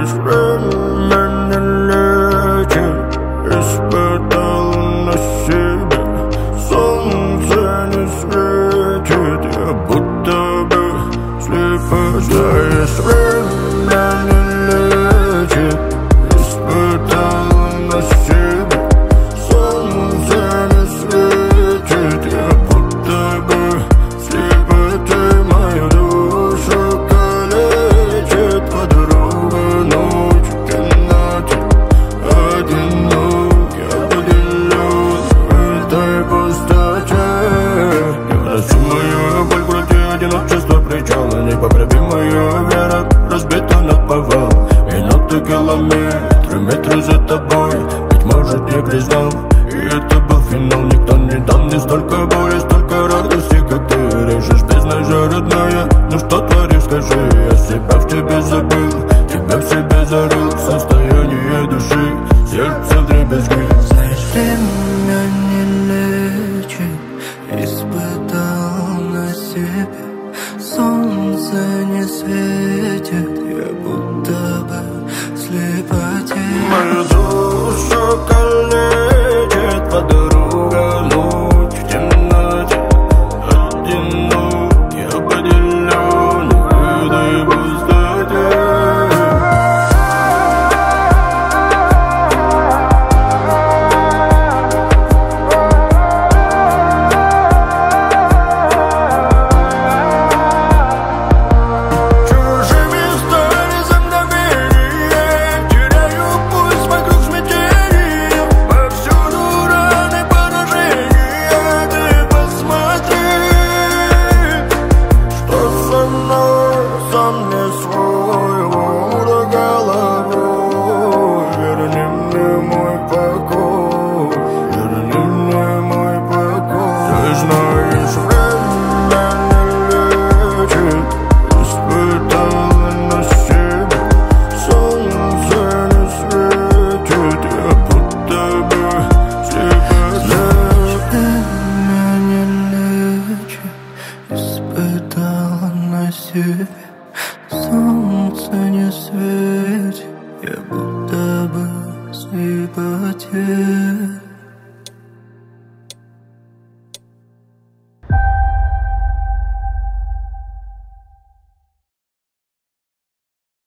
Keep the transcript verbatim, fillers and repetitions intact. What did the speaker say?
здесь время не лечит. Испытал на себе, солнце не светит. Я будто бы слепой. Здесь время не лечит. Испытал на себе, солнце не светит. Я будто бы слепой. Ты мою душу калечит. Подруга ночь в темноте, одинок, я поделен в этой пустоте. Невыносим мою боль, в груди одиночество причала. Непоправимая вера разбита наповал. Минуты, километры, метры за тобой. Быть может, не признал, и это был финал. Никто не дал мне столько боли, столько радости, как ты режешь. Бездна родная, ну что творишь, скажи. Я себя в тебе забыл, тебя в себе зарыл. Состояние души, сердце вдребезги. Знаешь, время не лечит. Испытал на себе, солнце не светит. Я будто бы в слепоте. Мою душу калечит. Подруга ночь в темноте, одинок, я поделен в этой пустоте. Чужими стали за мгновение. Теряю пульс вокруг смятения. Повсюду раны, поражения. Ты посмотри, что со мной, со мной.